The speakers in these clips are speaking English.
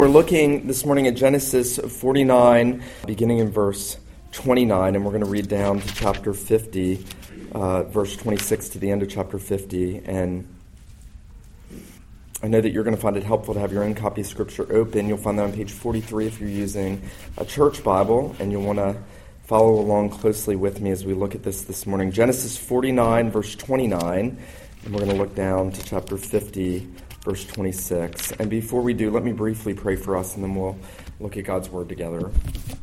We're looking this morning at Genesis 49, beginning in verse 29, and we're going to read down to chapter 50, verse 26 to the end of chapter 50. And I know that you're going to find it helpful to have your own copy of Scripture open. You'll find that on page 43 if you're using a church Bible, and you'll want to follow along closely with me as we look at this morning. Genesis 49, verse 29, and we're going to look down to chapter 50, verse 26. And before we do, let me briefly pray for us, and then we'll look at God's Word together.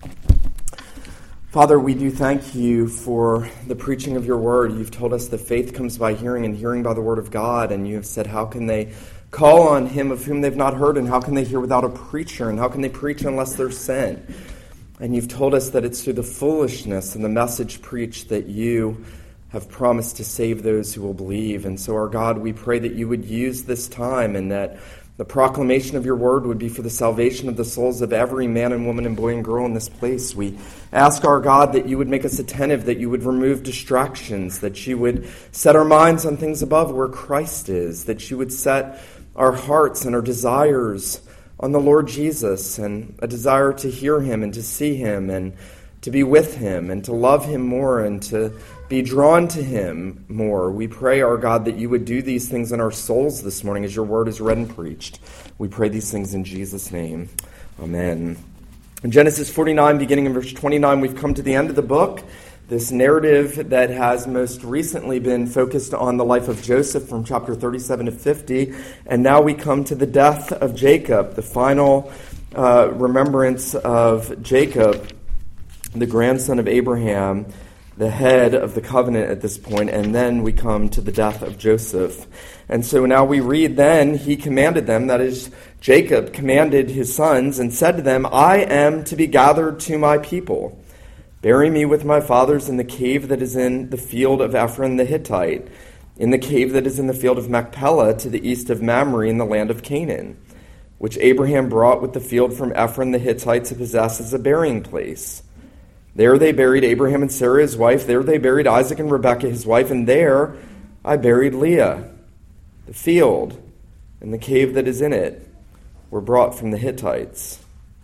Father, we do thank you for the preaching of your Word. You've told us that faith comes by hearing, and hearing by the Word of God. And you have said, how can they call on him of whom they've not heard, and how can they hear without a preacher, and how can they preach unless they're sent? And you've told us that it's through the foolishness and the message preached that you have promised to save those who will believe. And so, our God, we pray that you would use this time and that the proclamation of your word would be for the salvation of the souls of every man and woman and boy and girl in this place. We ask, our God, that you would make us attentive, that you would remove distractions, that you would set our minds on things above where Christ is, that you would set our hearts and our desires on the Lord Jesus, and a desire to hear him and to see him and to be with him and to love him more and to be drawn to him more. We pray, our God, that you would do these things in our souls this morning as your word is read and preached. We pray these things in Jesus' name. Amen. In Genesis 49, beginning in verse 29, we've come to the end of the book. This narrative that has most recently been focused on the life of Joseph from chapter 37 to 50. And now we come to the death of Jacob, the final remembrance of Jacob, the grandson of Abraham, the head of the covenant at this point, and then we come to the death of Joseph. And so now we read, then he commanded them, that is, Jacob commanded his sons and said to them, I am to be gathered to my people. Bury me with my fathers in the cave that is in the field of Ephron the Hittite, in the cave that is in the field of Machpelah to the east of Mamre in the land of Canaan, which Abraham brought with the field from Ephron the Hittite to possess as a burying place. There they buried Abraham and Sarah his wife. There they buried Isaac and Rebekah his wife. And there I buried Leah. The field and the cave that is in it were brought from the Hittites.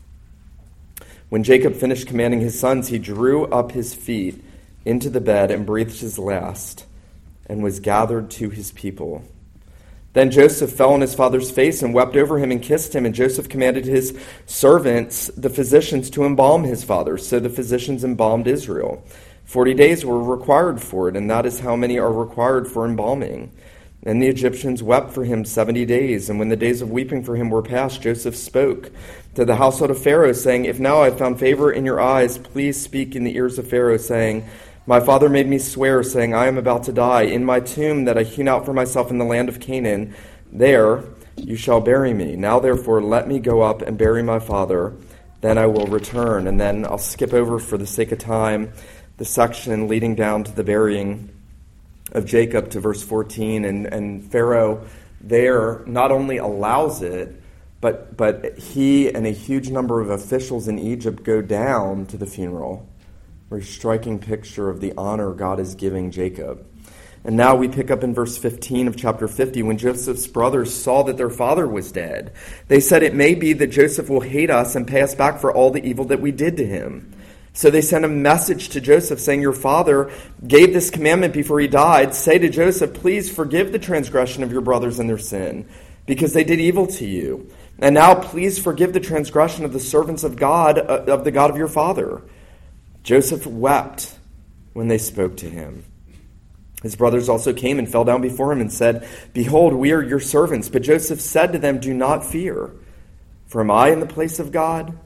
When Jacob finished commanding his sons, he drew up his feet into the bed and breathed his last and was gathered to his people. Then Joseph fell on his father's face and wept over him and kissed him. And Joseph commanded his servants, the physicians, to embalm his father. So the physicians embalmed Israel. 40 days were required for it, and that is how many are required for embalming. And the Egyptians wept for him 70 days. And when the days of weeping for him were past, Joseph spoke to the household of Pharaoh, saying, If now I have found favor in your eyes, please speak in the ears of Pharaoh, saying, My father made me swear, saying, I am about to die. In my tomb that I hewn out for myself in the land of Canaan, there you shall bury me. Now therefore let me go up and bury my father, then I will return. And then I'll skip over, for the sake of time, the section leading down to the burying of Jacob to verse 14. And Pharaoh there not only allows it, but he and a huge number of officials in Egypt go down to the funeral. Very striking picture of the honor God is giving Jacob. And now we pick up in verse 15 of chapter 50. When Joseph's brothers saw that their father was dead, they said, It may be that Joseph will hate us and pay us back for all the evil that we did to him. So they sent a message to Joseph saying, Your father gave this commandment before he died. Say to Joseph, Please forgive the transgression of your brothers and their sin, because they did evil to you. And now please forgive the transgression of the servants of God, of the God of your father. Joseph wept when they spoke to him. His brothers also came and fell down before him and said, Behold, we are your servants. But Joseph said to them, Do not fear, for am I in the place of God?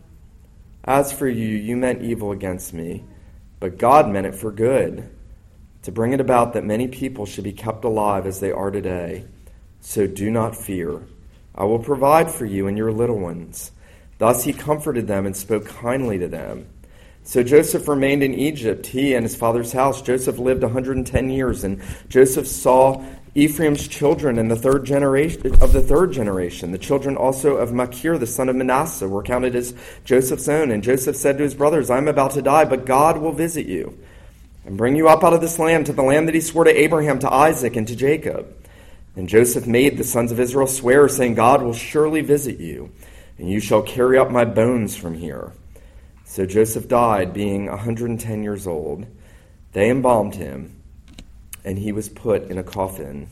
As for you, you meant evil against me, but God meant it for good, to bring it about that many people should be kept alive as they are today. So do not fear. I will provide for you and your little ones. Thus he comforted them and spoke kindly to them. So Joseph remained in Egypt, he and his father's house. Joseph lived 110 years, and Joseph saw Ephraim's children in the third generation. The children also of Machir, the son of Manasseh, were counted as Joseph's own. And Joseph said to his brothers, I am about to die, but God will visit you and bring you up out of this land to the land that he swore to Abraham, to Isaac, and to Jacob. And Joseph made the sons of Israel swear, saying, God will surely visit you, and you shall carry up my bones from here." So Joseph died, being 110 years old. They embalmed him, and he was put in a coffin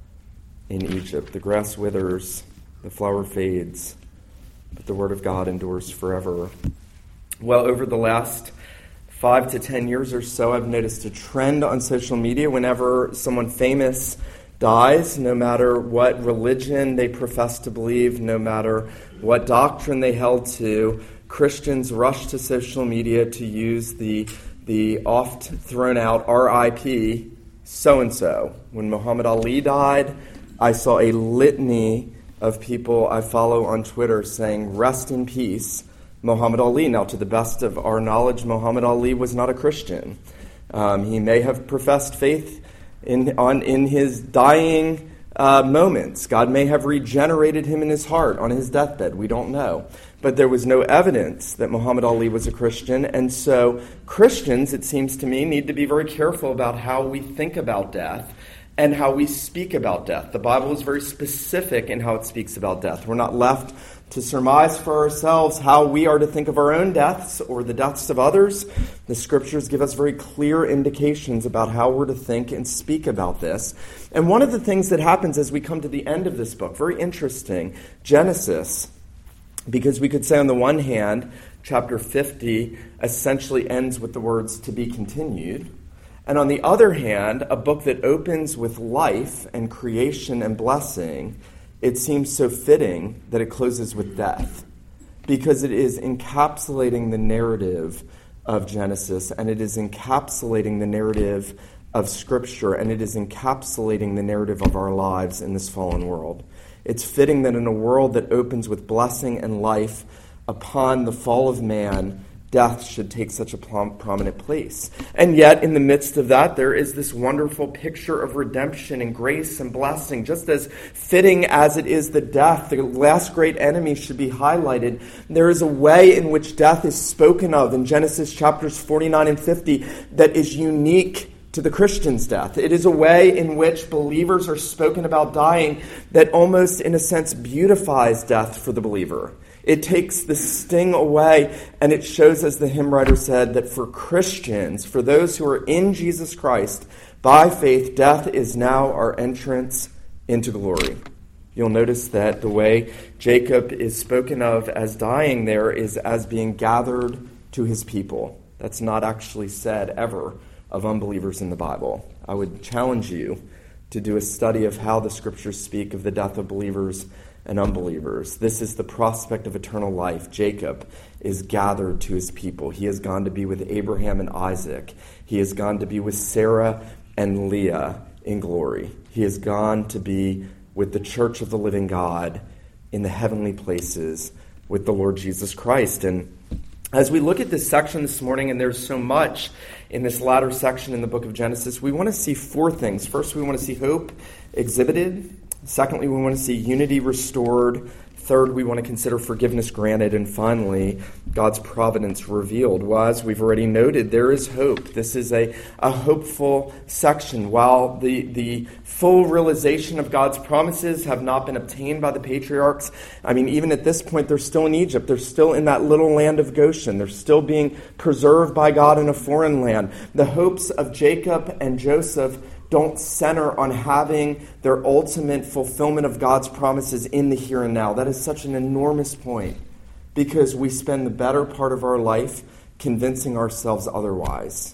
in Egypt. The grass withers, the flower fades, but the word of God endures forever. Well, over the last 5 to 10 years or so, I've noticed a trend on social media. Whenever someone famous dies, no matter what religion they profess to believe, no matter what doctrine they held to, Christians rush to social media to use the oft thrown out RIP so-and-so. When Muhammad Ali died, I saw a litany of people I follow on Twitter saying, "Rest in peace, Muhammad Ali." Now, to the best of our knowledge, Muhammad Ali was not a Christian. He may have professed faith in his dying moments. God may have regenerated him in his heart on his deathbed. We don't know. But there was no evidence that Muhammad Ali was a Christian. And so Christians, it seems to me, need to be very careful about how we think about death and how we speak about death. The Bible is very specific in how it speaks about death. We're not left to surmise for ourselves how we are to think of our own deaths or the deaths of others. The Scriptures give us very clear indications about how we're to think and speak about this. And one of the things that happens as we come to the end of this book, very interesting, Genesis, because we could say on the one hand, chapter 50 essentially ends with the words "to be continued." And on the other hand, a book that opens with life and creation and blessing, it seems so fitting that it closes with death, because it is encapsulating the narrative of Genesis, and it is encapsulating the narrative of Scripture, and it is encapsulating the narrative of our lives in this fallen world. It's fitting that in a world that opens with blessing and life upon the fall of man, death should take such a prominent place. And yet, in the midst of that, there is this wonderful picture of redemption and grace and blessing. Just as fitting as it is that death, the last great enemy, should be highlighted, there is a way in which death is spoken of in Genesis chapters 49 and 50 that is unique to the Christian's death. It is a way in which believers are spoken about dying that almost, in a sense, beautifies death for the believer. It takes the sting away, and it shows, as the hymn writer said, that for Christians, for those who are in Jesus Christ, by faith, death is now our entrance into glory. You'll notice that the way Jacob is spoken of as dying there is as being gathered to his people. That's not actually said ever of unbelievers in the Bible. I would challenge you to do a study of how the Scriptures speak of the death of believers and unbelievers. This is the prospect of eternal life. Jacob is gathered to his people. He has gone to be with Abraham and Isaac. He has gone to be with Sarah and Leah in glory. He has gone to be with the church of the living God in the heavenly places with the Lord Jesus Christ. And as we look at this section this morning, and there's so much in this latter section in the book of Genesis, we want to see four things. First, we want to see hope exhibited. Secondly, we want to see unity restored. Third, we want to consider forgiveness granted. And finally, God's providence revealed. Well, as we've already noted, there is hope. This is a hopeful section. While the full realization of God's promises have not been obtained by the patriarchs, I mean, even at this point, they're still in Egypt. They're still in that little land of Goshen. They're still being preserved by God in a foreign land. The hopes of Jacob and Joseph don't center on having their ultimate fulfillment of God's promises in the here and now. That is such an enormous point, because we spend the better part of our life convincing ourselves otherwise.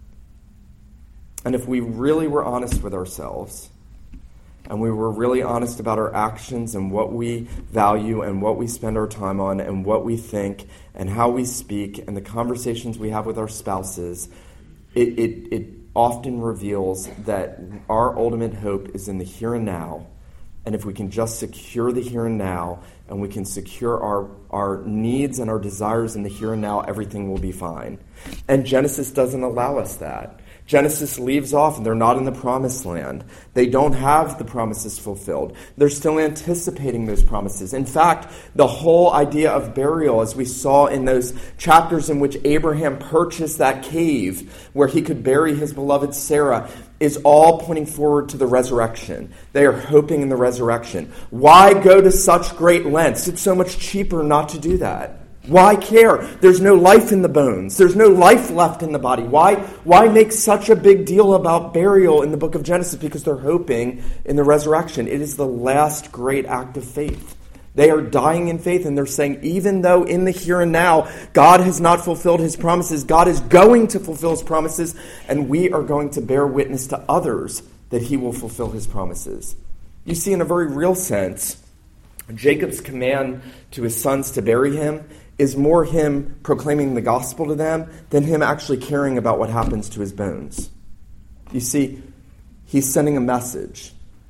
And if we really were honest with ourselves, and we were really honest about our actions and what we value and what we spend our time on and what we think and how we speak and the conversations we have with our spouses, it often reveals that our ultimate hope is in the here and now. And if we can just secure the here and now, and we can secure our needs and our desires in the here and now, everything will be fine. And Genesis doesn't allow us that. Genesis leaves off and they're not in the promised land. They don't have the promises fulfilled. They're still anticipating those promises. In fact, the whole idea of burial, as we saw in those chapters in which Abraham purchased that cave where he could bury his beloved Sarah, is all pointing forward to the resurrection. They are hoping in the resurrection. Why go to such great lengths? It's so much cheaper not to do that. Why care? There's no life in the bones. There's no life left in the body. Why make such a big deal about burial in the book of Genesis? Because they're hoping in the resurrection. It is the last great act of faith. They are dying in faith, and they're saying, even though in the here and now, God has not fulfilled his promises, God is going to fulfill his promises, and we are going to bear witness to others that he will fulfill his promises. You see, in a very real sense, Jacob's command to his sons to bury him is more him proclaiming the gospel to them than him actually caring about what happens to his bones. You see, he's sending a message.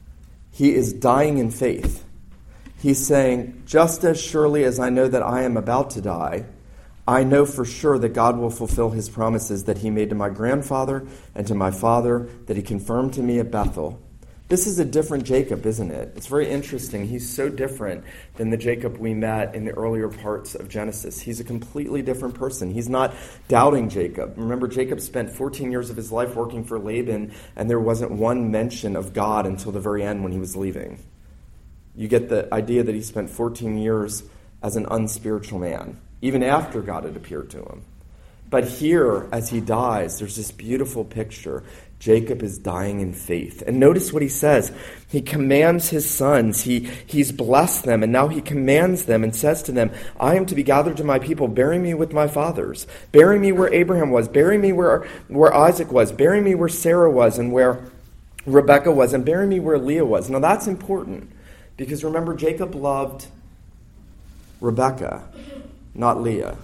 He is dying in faith. He's saying, just as surely as I know that I am about to die, I know for sure that God will fulfill his promises that he made to my grandfather and to my father, that he confirmed to me at Bethel. This is a different Jacob, isn't it? It's very interesting. He's so different than the Jacob we met in the earlier parts of Genesis. He's a completely different person. He's not doubting Jacob. Remember, Jacob spent 14 years of his life working for Laban, and there wasn't one mention of God until the very end when he was leaving. You get the idea that he spent 14 years as an unspiritual man, even after God had appeared to him. But here, as he dies, there's this beautiful picture. Jacob is dying in faith. And notice what he says. He commands his sons. He's blessed them, and now he commands them and says to them, I am to be gathered to my people. Bury me with my fathers. Bury me where Abraham was. Bury me where Isaac was. Bury me where Sarah was and where Rebekah was. And bury me where Leah was. Now that's important, because remember, Jacob loved Rebekah, not Leah.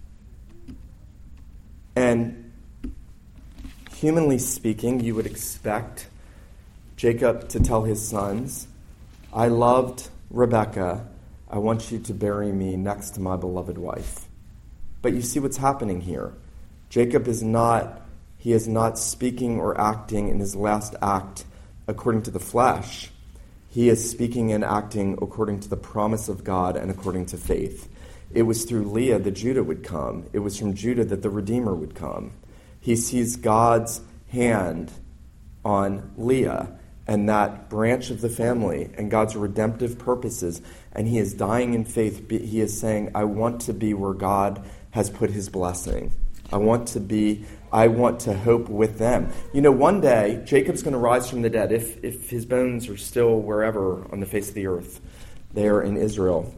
And humanly speaking, you would expect Jacob to tell his sons, I loved Rebekah. I want you to bury me next to my beloved wife. But you see what's happening here. Jacob is not speaking or acting in his last act according to the flesh. He is speaking and acting according to the promise of God and according to faith. It was through Leah that Judah would come. It was from Judah that the Redeemer would come. He sees God's hand on Leah and that branch of the family and God's redemptive purposes, and he is dying in faith. He is saying, I want to be where God has put his blessing. I want to hope with them. You know, one day, Jacob's going to rise from the dead, if his bones are still wherever on the face of the earth, there in Israel.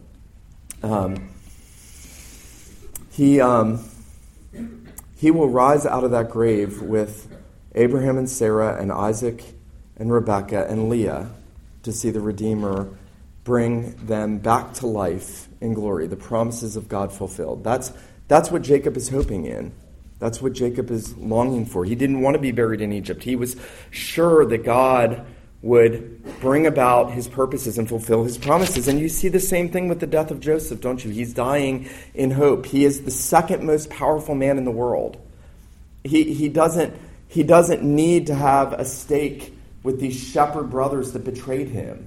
He will rise out of that grave with Abraham and Sarah and Isaac and Rebekah and Leah to see the Redeemer bring them back to life in glory, the promises of God fulfilled. That's what Jacob is hoping in. That's what Jacob is longing for. He didn't want to be buried in Egypt. He was sure that God would bring about his purposes and fulfill his promises. And you see the same thing with the death of Joseph, don't you? He's dying in hope. He is the second most powerful man in the world. He doesn't need to have a stake with these shepherd brothers that betrayed him.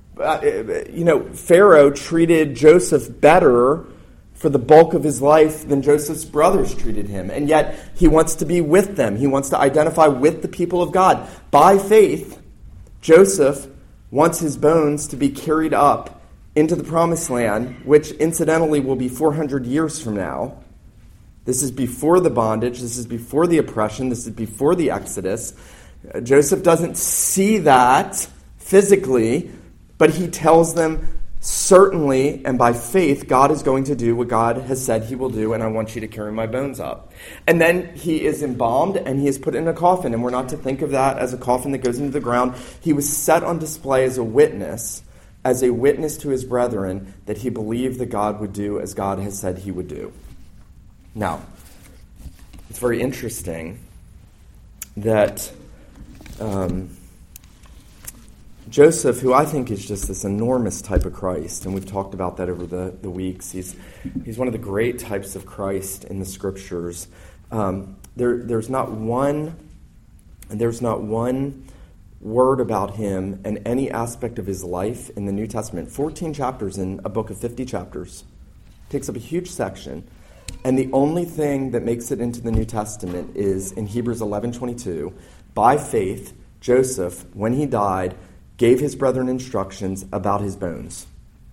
Pharaoh treated Joseph better for the bulk of his life than Joseph's brothers treated him. And yet he wants to be with them. He wants to identify with the people of God. By faith, Joseph wants his bones to be carried up into the promised land, which incidentally will be 400 years from now. This is before the bondage. This is before the oppression. This is before the Exodus. Joseph doesn't see that physically, but he tells them, certainly, and by faith, God is going to do what God has said he will do, and I want you to carry my bones up. And then he is embalmed, and he is put in a coffin, and we're not to think of that as a coffin that goes into the ground. He was set on display as a witness to his brethren that he believed that God would do as God has said he would do. Now, it's very interesting that Joseph, who I think is just this enormous type of Christ, and we've talked about that over the weeks, he's one of the great types of Christ in the Scriptures. There's not one And there's not one word about him and any aspect of his life in the New Testament. 14 chapters in a book of 50 chapters. Takes up a huge section. And the only thing that makes it into the New Testament is in Hebrews 11:22. By faith, Joseph, when he died, gave his brethren instructions about his bones.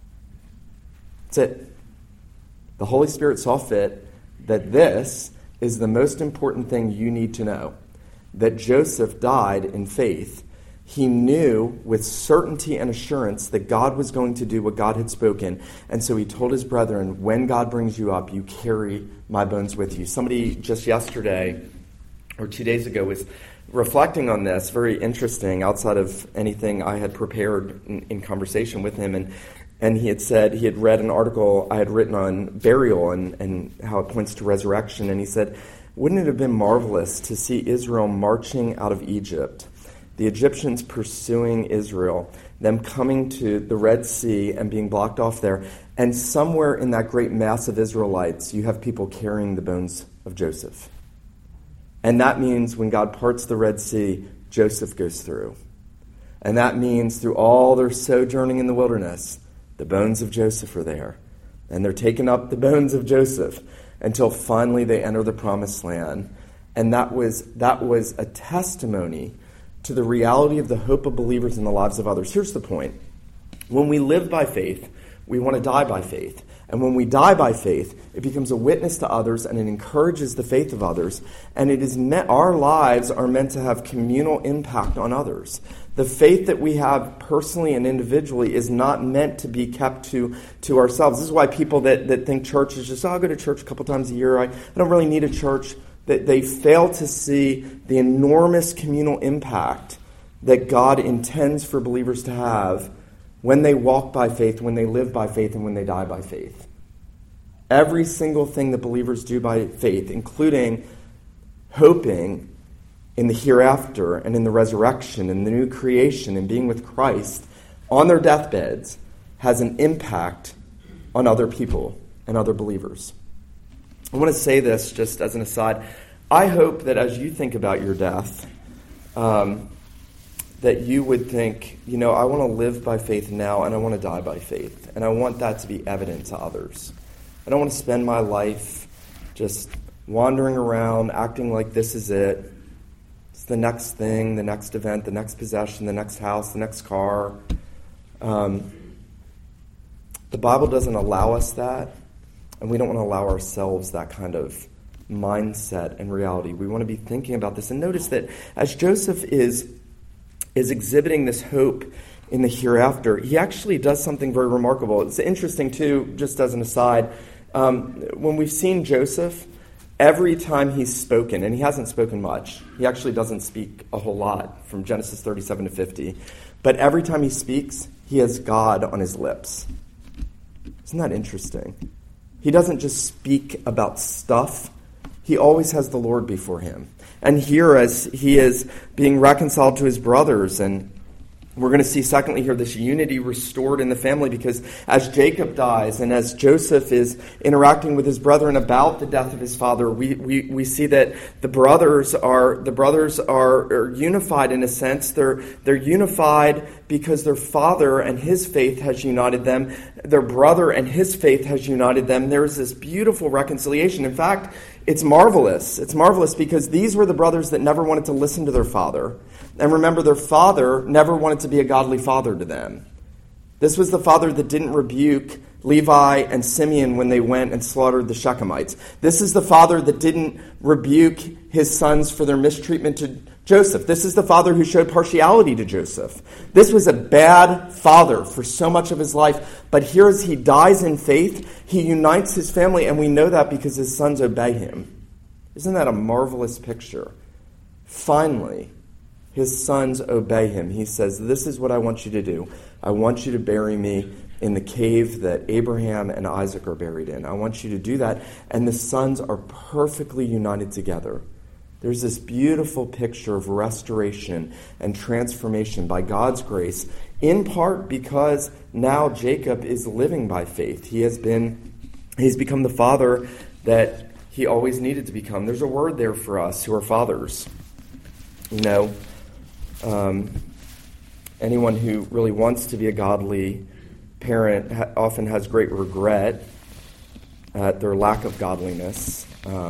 That's it. The Holy Spirit saw fit that this is the most important thing you need to know. That Joseph died in faith. He knew with certainty and assurance that God was going to do what God had spoken. And so he told his brethren, when God brings you up, you carry my bones with you. Somebody just yesterday or 2 days ago was reflecting on this, very interesting, outside of anything I had prepared in conversation with him. And he had said, he had read an article I had written on burial and how it points to resurrection. And he said, wouldn't it have been marvelous to see Israel marching out of Egypt, the Egyptians pursuing Israel, them coming to the Red Sea and being blocked off there, and somewhere in that great mass of Israelites, you have people carrying the bones of Joseph. And that means when God parts the Red Sea, Joseph goes through. And that means through all their sojourning in the wilderness, the bones of Joseph are there. And they're taking up the bones of Joseph until finally they enter the promised land. And that was a testimony to the reality of the hope of believers in the lives of others. Here's the point. When we live by faith, we want to die by faith. And when we die by faith, it becomes a witness to others and it encourages the faith of others. And it is our lives are meant to have communal impact on others. The faith that we have personally and individually is not meant to be kept to ourselves. This is why people that think church is just, I'll go to church a couple times a year. I don't really need a church. That they fail to see the enormous communal impact that God intends for believers to have when they walk by faith, when they live by faith, and when they die by faith. Every single thing that believers do by faith, including hoping in the hereafter and in the resurrection and the new creation and being with Christ on their deathbeds, has an impact on other people and other believers. I want to say this just as an aside. I hope that as you think about your death, that you would think, I want to live by faith now and I want to die by faith. And I want that to be evident to others. I don't want to spend my life just wandering around, acting like this is it. It's the next thing, the next event, the next possession, the next house, the next car. The Bible doesn't allow us that. And we don't want to allow ourselves that kind of mindset and reality. We want to be thinking about this. And notice that as Joseph is exhibiting this hope in the hereafter, he actually does something very remarkable. It's interesting, too, just as an aside. When we've seen Joseph, every time he's spoken, and he hasn't spoken much, he actually doesn't speak a whole lot from Genesis 37 to 50, but every time he speaks, he has God on his lips. Isn't that interesting? He doesn't just speak about stuff. He always has the Lord before him. And here, as he is being reconciled to his brothers, and we're going to see, secondly, here this unity restored in the family, because as Jacob dies and as Joseph is interacting with his brethren about the death of his father, we see that the brothers are unified in a sense. They're unified because their father and his faith has united them. Their brother and his faith has united them. There's this beautiful reconciliation. In fact, it's marvelous. It's marvelous because these were the brothers that never wanted to listen to their father. And remember, their father never wanted to be a godly father to them. This was the father that didn't rebuke Levi and Simeon when they went and slaughtered the Shechemites. This is the father that didn't rebuke his sons for their mistreatment to Joseph. This is the father who showed partiality to Joseph. This was a bad father for so much of his life. But here as he dies in faith, he unites his family, and we know that because his sons obey him. Isn't that a marvelous picture? Finally, his sons obey him. He says, this is what I want you to do. I want you to bury me in the cave that Abraham and Isaac are buried in. I want you to do that. And the sons are perfectly united together. There's this beautiful picture of restoration and transformation by God's grace, in part because now Jacob is living by faith. He's become the father that he always needed to become. There's a word there for us who are fathers. You know, anyone who really wants to be a godly parent often has great regret at their lack of godliness,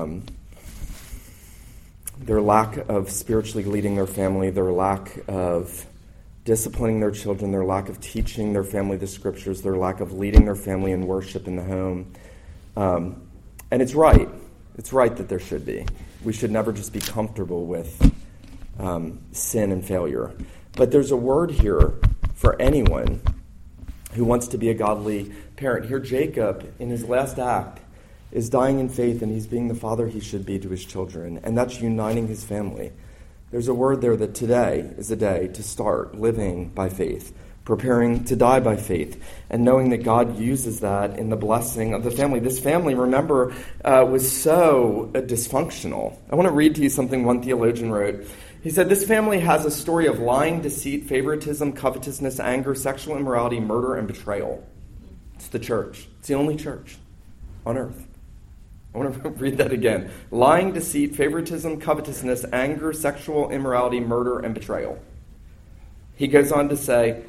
their lack of spiritually leading their family, their lack of disciplining their children, their lack of teaching their family the scriptures, their lack of leading their family in worship in the home. And it's right. It's right that there should be. We should never just be comfortable with sin and failure. But there's a word here for anyone who wants to be a godly parent. Here Jacob, in his last act, is dying in faith, and he's being the father he should be to his children, and that's uniting his family. There's a word there that today is a day to start living by faith, preparing to die by faith, and knowing that God uses that in the blessing of the family. This family, remember, was so dysfunctional. I want to read to you something one theologian wrote. He said, this family has a story of lying, deceit, favoritism, covetousness, anger, sexual immorality, murder, and betrayal. It's the church. It's the only church on earth. I want to read that again. Lying, deceit, favoritism, covetousness, anger, sexual immorality, murder, and betrayal. He goes on to say,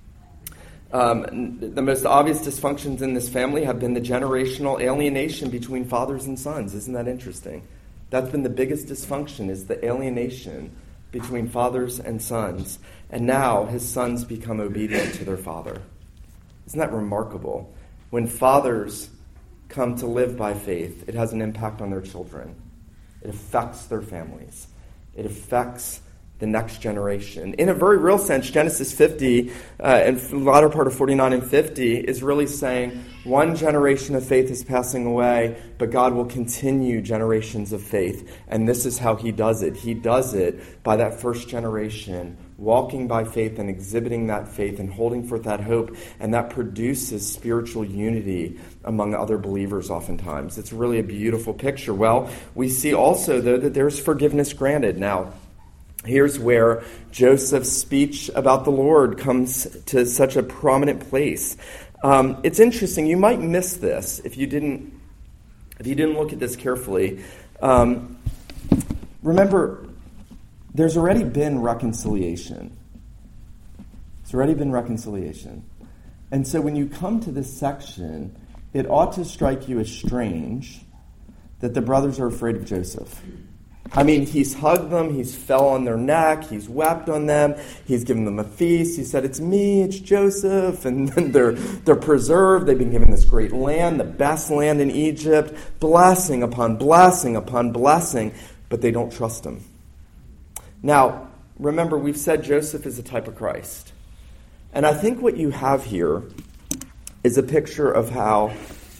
the most obvious dysfunctions in this family have been the generational alienation between fathers and sons. Isn't that interesting? That's been the biggest dysfunction, is the alienation between fathers and sons. And now his sons become obedient to their father. Isn't that remarkable? When fathers come to live by faith, it has an impact on their children. It affects their families. It affects the next generation. In a very real sense, Genesis 50 and the latter part of 49 and 50 is really saying one generation of faith is passing away, but God will continue generations of faith. And this is how he does it. He does it by that first generation walking by faith and exhibiting that faith and holding forth that hope, and that produces spiritual unity among other believers oftentimes. It's really a beautiful picture. Well, we see also, though, that there's forgiveness granted. Now, here's where Joseph's speech about the Lord comes to such a prominent place. It's interesting. You might miss this if you didn't look at this carefully. Remember, there's already been reconciliation. There's already been reconciliation. And so when you come to this section, it ought to strike you as strange that the brothers are afraid of Joseph. I mean, he's hugged them, he's fell on their neck, he's wept on them, he's given them a feast, he said, it's me, it's Joseph, and then they're preserved, they've been given this great land, the best land in Egypt, blessing upon blessing upon blessing, but they don't trust him. Now, remember, we've said Joseph is a type of Christ. And I think what you have here is a picture of how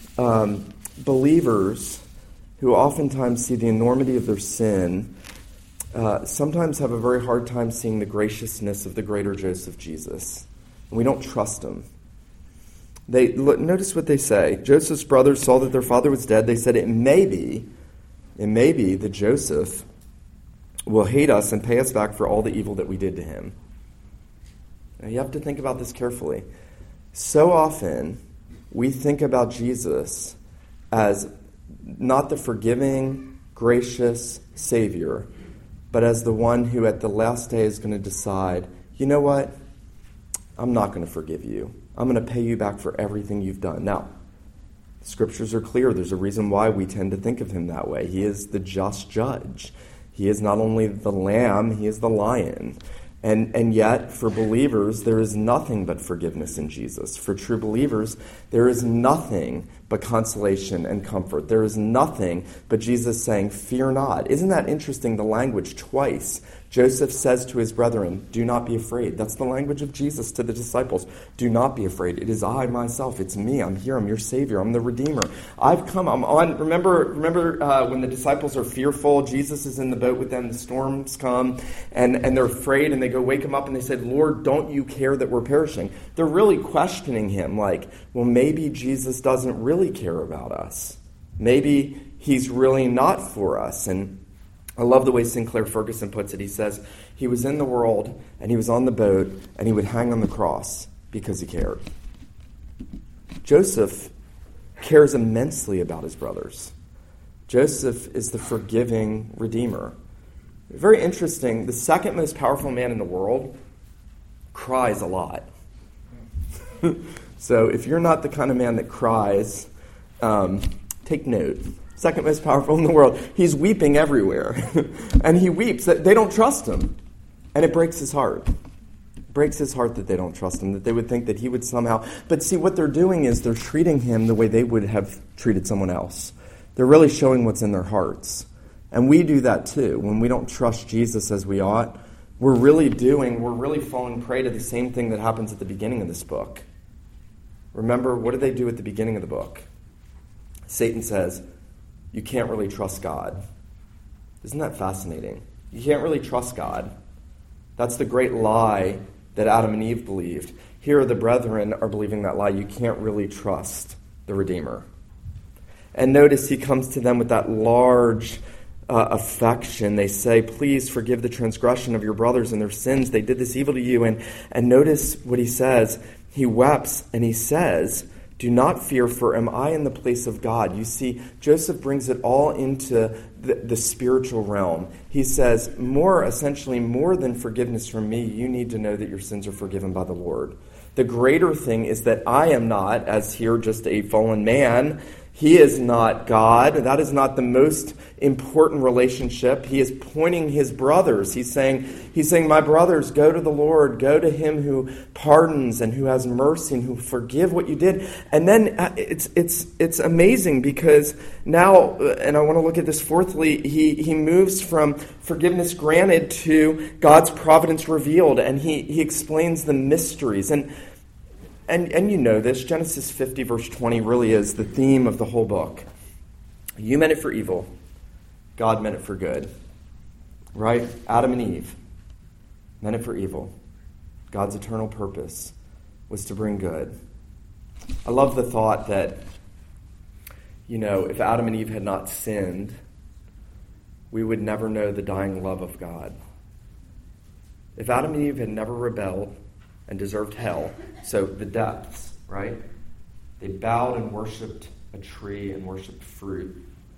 believers who oftentimes see the enormity of their sin sometimes have a very hard time seeing the graciousness of the greater Joseph Jesus. And we don't trust him. Notice what they say. Joseph's brothers saw that their father was dead. They said, it may be that Joseph will hate us and pay us back for all the evil that we did to him. Now, you have to think about this carefully. So often, we think about Jesus as not the forgiving, gracious Savior, but as the one who at the last day is going to decide, you know what? I'm not going to forgive you. I'm going to pay you back for everything you've done. Now, the scriptures are clear. There's a reason why we tend to think of him that way. He is the just judge. He is not only the lamb, he is the lion. And yet, for believers, there is nothing but forgiveness in Jesus. For true believers, there is nothing but consolation and comfort. There is nothing but Jesus saying, fear not. Isn't that interesting, the language twice? Joseph says to his brethren, do not be afraid. That's the language of Jesus to the disciples. Do not be afraid. It is I myself. It's me. I'm here. I'm your Savior. I'm the Redeemer. I've come. I'm on. Remember when the disciples are fearful, Jesus is in the boat with them. The storms come and they're afraid, and they go wake him up and they said, Lord, don't you care that we're perishing? They're really questioning him like, well, maybe Jesus doesn't really care about us. Maybe he's really not for us. And I love the way Sinclair Ferguson puts it. He says, he was in the world, and he was on the boat, and he would hang on the cross because he cared. Joseph cares immensely about his brothers. Joseph is the forgiving Redeemer. Very interesting. The second most powerful man in the world cries a lot. So if you're not the kind of man that cries, take note. Second most powerful in the world. He's weeping everywhere. And he weeps. They don't trust him. And it breaks his heart. It breaks his heart that they don't trust him, that they would think that he would somehow... But see, what they're doing is they're treating him the way they would have treated someone else. They're really showing what's in their hearts. And we do that too. When we don't trust Jesus as we ought, we're really falling prey to the same thing that happens at the beginning of this book. Remember, what do they do at the beginning of the book? Satan says, you can't really trust God. Isn't that fascinating? You can't really trust God. That's the great lie that Adam and Eve believed. Here, the brethren are believing that lie. You can't really trust the Redeemer. And notice he comes to them with that large affection. They say, please forgive the transgression of your brothers and their sins. They did this evil to you. And notice what he says. He weeps and he says, do not fear, for am I in the place of God? You see, Joseph brings it all into the spiritual realm. He says, essentially more than forgiveness from me, you need to know that your sins are forgiven by the Lord. The greater thing is that I am not, as here, just a fallen man. He is not God. That is not the most important relationship. He is pointing his brothers. He's saying, my brothers, go to the Lord. Go to him who pardons and who has mercy and who forgive what you did. And then it's amazing because now, and I want to look at this fourthly, he moves from forgiveness granted to God's providence revealed, and he explains the mysteries. And you know this, Genesis 50, verse 20 really is the theme of the whole book. You meant it for evil. God meant it for good. Right? Adam and Eve meant it for evil. God's eternal purpose was to bring good. I love the thought that, if Adam and Eve had not sinned, we would never know the dying love of God. If Adam and Eve had never rebelled, and deserved hell. So the depths, right? They bowed and worshipped a tree and worshipped fruit.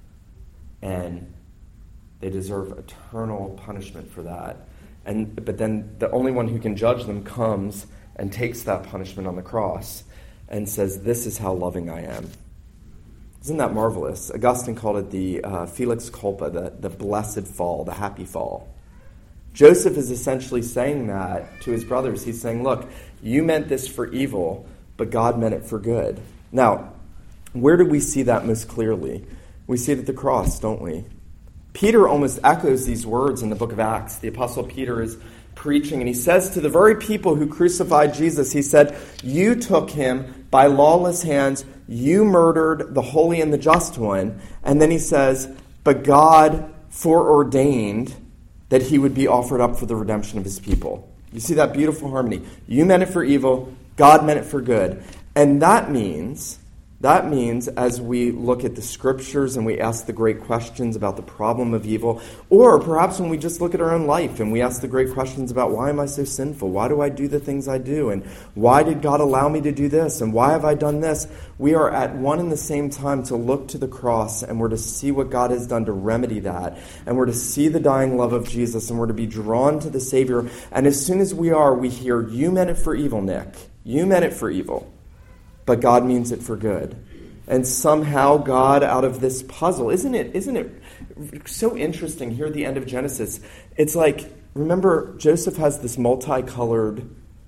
And they deserve eternal punishment for that. But then the only one who can judge them comes and takes that punishment on the cross and says, this is how loving I am. Isn't that marvelous? Augustine called it the felix culpa, the blessed fall, the happy fall. Joseph is essentially saying that to his brothers. He's saying, look, you meant this for evil, but God meant it for good. Now, where do we see that most clearly? We see it at the cross, don't we? Peter almost echoes these words in the book of Acts. The Apostle Peter is preaching, and he says to the very people who crucified Jesus, he said, you took him by lawless hands, you murdered the holy and the just one. And then he says, but God foreordained that he would be offered up for the redemption of his people. You see that beautiful harmony. You meant it for evil, God meant it for good. And that means as we look at the scriptures and we ask the great questions about the problem of evil, or perhaps when we just look at our own life and we ask the great questions about why am I so sinful? Why do I do the things I do? And why did God allow me to do this? And why have I done this? We are at one and the same time to look to the cross, and we're to see what God has done to remedy that. And we're to see the dying love of Jesus, and we're to be drawn to the Savior. And as soon as we are, we hear, you meant it for evil, Nick. You meant it for evil. But God means it for good. And somehow God, out of this puzzle, isn't it so interesting here at the end of Genesis? It's like, remember, Joseph has this multicolored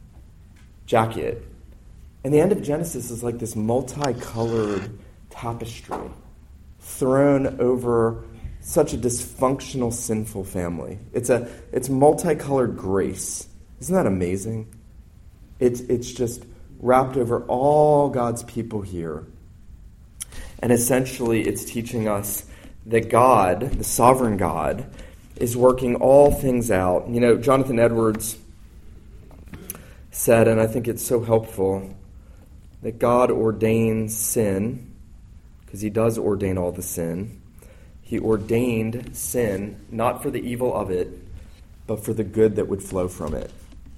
jacket. And the end of Genesis is like this multicolored tapestry thrown over such a dysfunctional, sinful family. It's multicolored grace. Isn't that amazing? It's just wrapped over all God's people here. And essentially, it's teaching us that God, the sovereign God, is working all things out. Jonathan Edwards said, and I think it's so helpful, that God ordains sin, because he does ordain all the sin. He ordained sin, not for the evil of it, but for the good that would flow from it.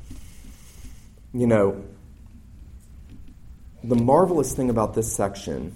The marvelous thing about this section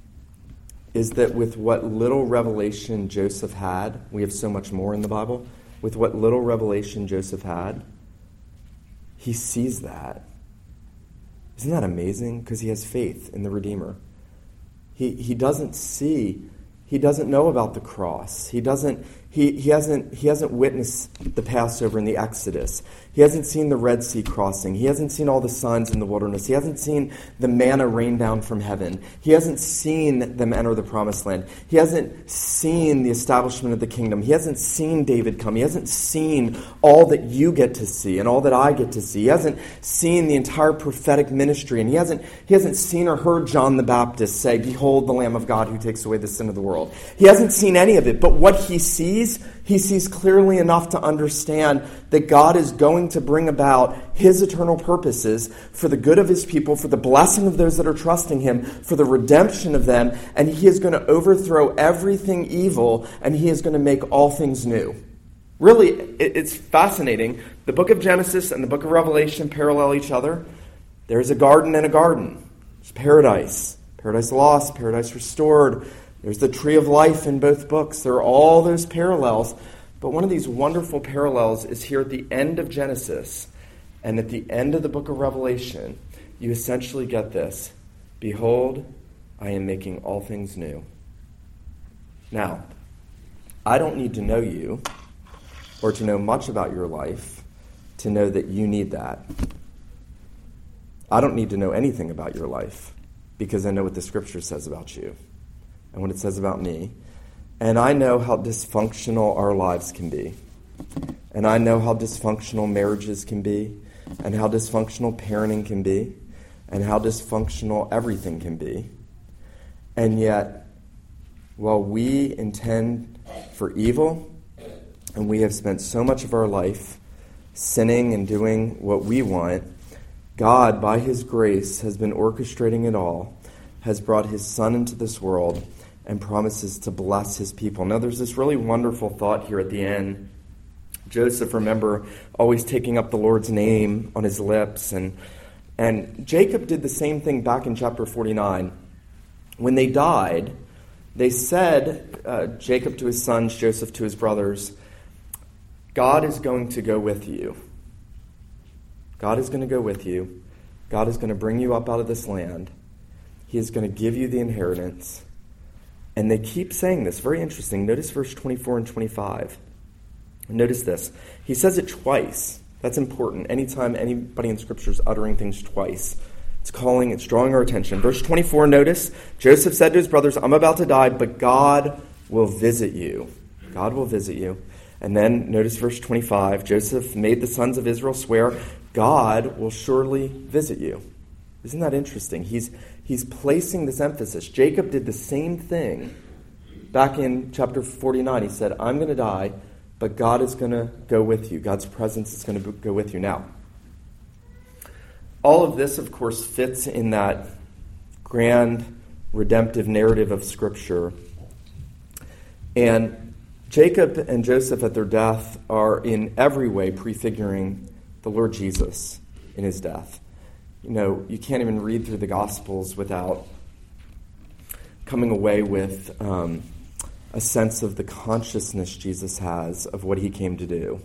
is that with what little revelation Joseph had, we have so much more in the Bible, with what little revelation Joseph had, he sees that. Isn't that amazing? Because he has faith in the Redeemer. He doesn't see, he doesn't know about the cross. He hasn't witnessed the Passover and the Exodus. He hasn't seen the Red Sea crossing. He hasn't seen all the signs in the wilderness. He hasn't seen the manna rain down from heaven. He hasn't seen them enter the promised land. He hasn't seen the establishment of the kingdom. He hasn't seen David come. He hasn't seen all that you get to see and all that I get to see. He hasn't seen the entire prophetic ministry, and he hasn't seen or heard John the Baptist say, "Behold the Lamb of God who takes away the sin of the world." He hasn't seen any of it, but what he sees clearly enough to understand that God is going to bring about his eternal purposes for the good of his people, for the blessing of those that are trusting him, for the redemption of them, and he is going to overthrow everything evil, and he is going to make all things new. Really, it's fascinating. The book of Genesis and the book of Revelation parallel each other. There's a garden and a garden. There's paradise. Paradise lost, paradise restored. There's the tree of life in both books. There are all those parallels. But one of these wonderful parallels is here at the end of Genesis and at the end of the book of Revelation. You essentially get this: "Behold, I am making all things new." Now, I don't need to know you or to know much about your life to know that you need that. I don't need to know anything about your life because I know what the Scripture says about you and what it says about me. And I know how dysfunctional our lives can be. And I know how dysfunctional marriages can be, and how dysfunctional parenting can be, and how dysfunctional everything can be. And yet, while we intend for evil, and we have spent so much of our life sinning and doing what we want, God, by his grace, has been orchestrating it all, has brought his Son into this world, and promises to bless his people. Now, there's this really wonderful thought here at the end. Joseph, remember, always taking up the Lord's name on his lips. And Jacob did the same thing back in chapter 49. When they died, they said, Jacob to his sons, Joseph to his brothers, "God is going to go with you. God is going to go with you. God is going to bring you up out of this land. He is going to give you the inheritance." And they keep saying this. Very interesting. Notice verse 24 and 25. Notice this. He says it twice. That's important. Anytime anybody in Scripture is uttering things twice, it's drawing our attention. Verse 24, notice, Joseph said to his brothers, "I'm about to die, but God will visit you." God will visit you. And then notice verse 25. Joseph made the sons of Israel swear, "God will surely visit you." Isn't that interesting? He's placing this emphasis. Jacob did the same thing back in chapter 49. He said, "I'm going to die, but God is going to go with you. God's presence is going to go with you." Now, all of this, of course, fits in that grand redemptive narrative of Scripture. And Jacob and Joseph at their death are in every way prefiguring the Lord Jesus in his death. You know, you can't even read through the Gospels without coming away with a sense of the consciousness Jesus has of what he came to do.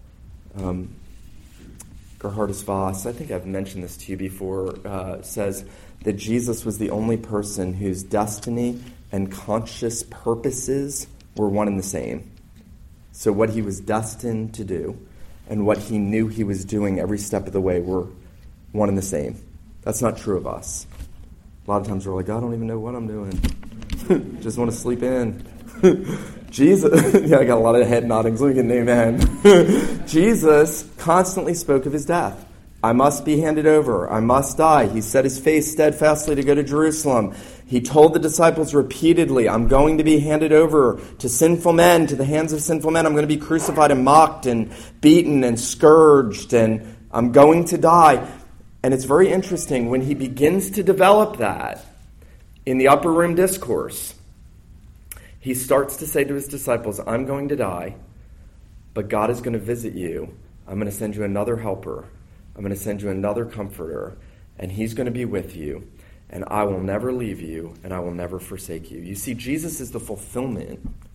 Gerhardus Voss, I think I've mentioned this to you before, says that Jesus was the only person whose destiny and conscious purposes were one and the same. So what he was destined to do and what he knew he was doing every step of the way were one and the same. That's not true of us. A lot of times we're like, "I don't even know what I'm doing. Just want to sleep in." Jesus, yeah, I got a lot of head noddings. Let me get an amen. Jesus constantly spoke of his death. "I must be handed over. I must die." He set his face steadfastly to go to Jerusalem. He told the disciples repeatedly, "I'm going to be handed over to sinful men, to the hands of sinful men. I'm going to be crucified and mocked and beaten and scourged, and I'm going to die." And it's very interesting when he begins to develop that in the upper room discourse. He starts to say to his disciples, "I'm going to die, but God is going to visit you. I'm going to send you another helper. I'm going to send you another comforter, and he's going to be with you, and I will never leave you, and I will never forsake you." You see, Jesus is the fulfillment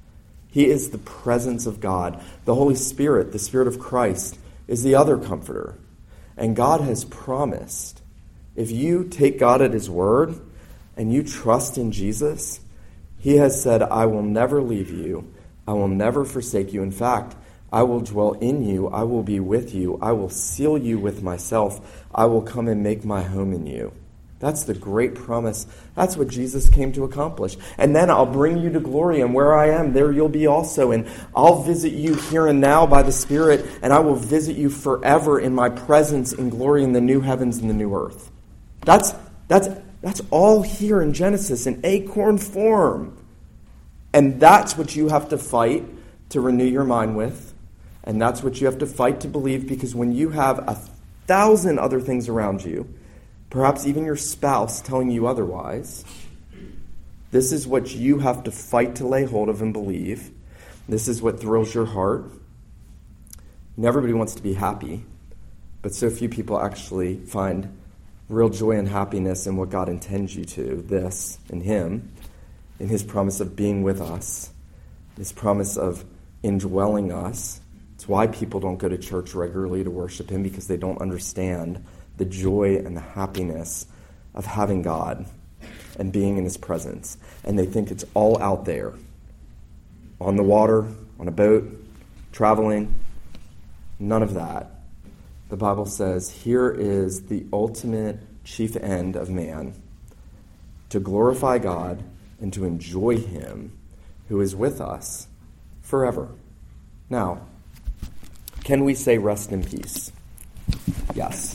He is the presence of God. The Holy Spirit, the Spirit of Christ, is the other comforter. And God has promised, if you take God at his word and you trust in Jesus, he has said, I will never leave you. I will never forsake you. In fact, I will dwell in you. I will be with you. I will seal you with myself. I will come and make my home in you. That's the great promise. That's what Jesus came to accomplish. And then I'll bring you to glory, and where I am, there you'll be also. And I'll visit you here and now by the Spirit, and I will visit you forever in my presence in glory in the new heavens and the new earth. That's all here in Genesis in acorn form. And that's what you have to fight to renew your mind with. And that's what you have to fight to believe, because when you have 1,000 other things around you, perhaps even your spouse telling you otherwise, this is what you have to fight to lay hold of and believe. This is what thrills your heart. And everybody wants to be happy, but so few people actually find real joy and happiness in what God intends you to, this, in him, in his promise of being with us, his promise of indwelling us. It's why people don't go to church regularly to worship him, because they don't understand the joy and the happiness of having God and being in his presence. And they think it's all out there, on the water, on a boat, traveling. None of that. The Bible says here is the ultimate chief end of man, to glorify God and to enjoy him who is with us forever. Now, can we say rest in peace? Yes.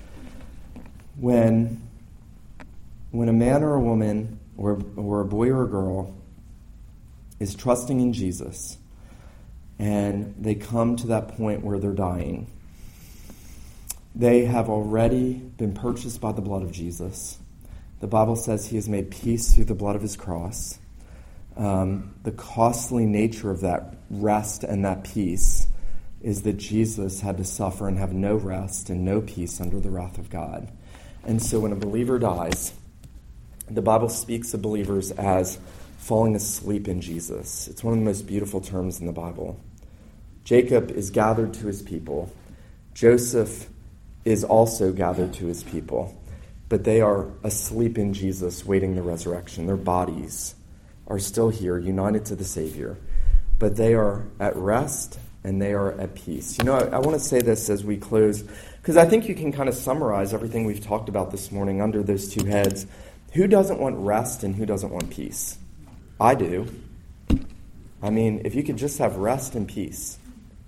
When a man or a woman or a boy or a girl is trusting in Jesus and they come to that point where they're dying, they have already been purchased by the blood of Jesus. The Bible says he has made peace through the blood of his cross. The costly nature of that rest and that peace is that Jesus had to suffer and have no rest and no peace under the wrath of God. And so when a believer dies, the Bible speaks of believers as falling asleep in Jesus. It's one of the most beautiful terms in the Bible. Jacob is gathered to his people. Joseph is also gathered to his people. But they are asleep in Jesus, waiting the resurrection. Their bodies are still here, united to the Savior. But they are at rest and they are at peace. You know, I want to say this as we close, because I think you can kind of summarize everything we've talked about this morning under those two heads. Who doesn't want rest and who doesn't want peace? I do. I mean, if you could just have rest and peace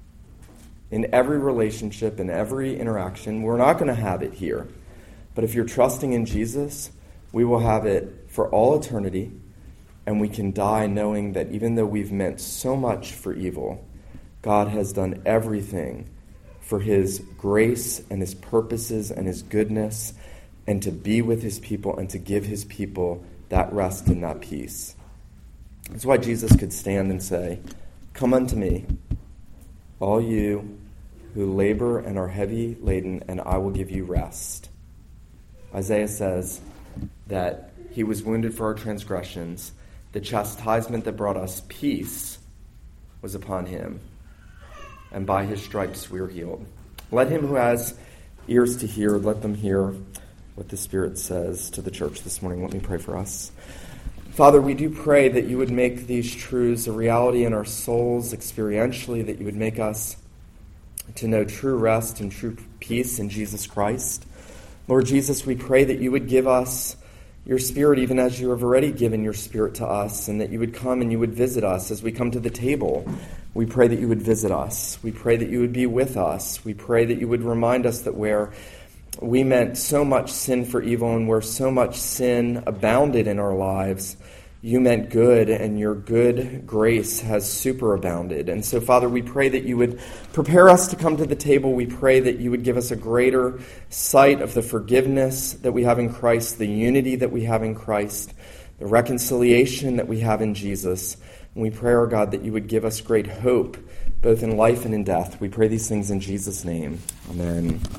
in every relationship, in every interaction, we're not going to have it here. But if you're trusting in Jesus, we will have it for all eternity, and we can die knowing that even though we've meant so much for evil, God has done everything for his grace and his purposes and his goodness, and to be with his people and to give his people that rest and that peace. That's why Jesus could stand and say, "Come unto me, all you who labor and are heavy laden, and I will give you rest." Isaiah says that he was wounded for our transgressions. The chastisement that brought us peace was upon him, and by his stripes we are healed. Let him who has ears to hear, let them hear what the Spirit says to the church this morning. Let me pray for us. Father, we do pray that you would make these truths a reality in our souls experientially, that you would make us to know true rest and true peace in Jesus Christ. Lord Jesus, we pray that you would give us your Spirit even as you have already given your Spirit to us, and that you would come and you would visit us as we come to the table. We pray that you would visit us. We pray that you would be with us. We pray that you would remind us that where we meant so much sin for evil and where so much sin abounded in our lives, you meant good, and your good grace has superabounded. And so, Father, we pray that you would prepare us to come to the table. We pray that you would give us a greater sight of the forgiveness that we have in Christ, the unity that we have in Christ, the reconciliation that we have in Jesus. And we pray, our God, that you would give us great hope, both in life and in death. We pray these things in Jesus' name. Amen.